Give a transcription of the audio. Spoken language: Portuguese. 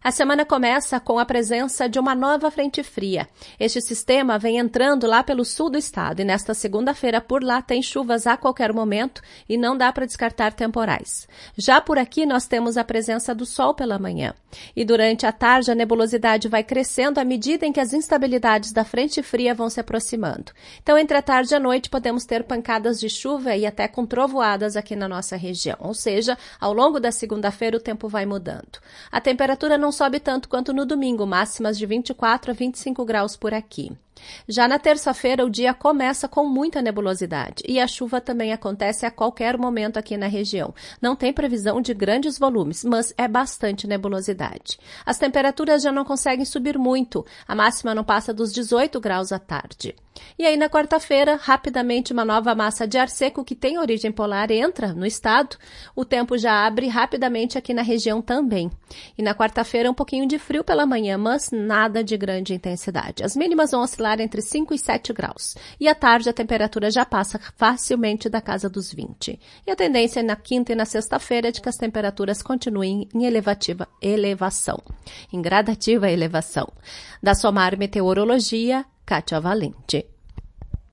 A semana começa com a presença de uma nova frente fria. Este sistema vem entrando lá pelo sul do estado e nesta segunda-feira por lá tem chuvas a qualquer momento e não dá para descartar temporais. Já por aqui nós temos a presença do sol pela manhã. E durante a tarde a nebulosidade vai crescendo à medida em que as instabilidades da frente fria vão se aproximando. Então entre a tarde e a noite podemos ter pancadas de chuva e até com trovoadas aqui na nossa região. Ou seja, ao longo da segunda-feira o tempo vai mudando. A temperatura não sobe tanto quanto no domingo, máximas de 24 a 25 graus por aqui. Já na terça-feira, o dia começa com muita nebulosidade e a chuva também acontece a qualquer momento aqui na região. Não tem previsão de grandes volumes, mas é bastante nebulosidade. As temperaturas já não conseguem subir muito, a máxima não passa dos 18 graus à tarde. E aí na quarta-feira, rapidamente uma nova massa de ar seco que tem origem polar entra no estado. O tempo já abre rapidamente aqui na região também. E na quarta-feira um pouquinho de frio pela manhã, mas nada de grande intensidade. As mínimas vão oscilar entre 5 e 7 graus. E à tarde a temperatura já passa facilmente da casa dos 20. E a tendência na quinta e na sexta-feira é de que as temperaturas continuem em gradativa elevação. Da Somar Meteorologia, Kátia Valente.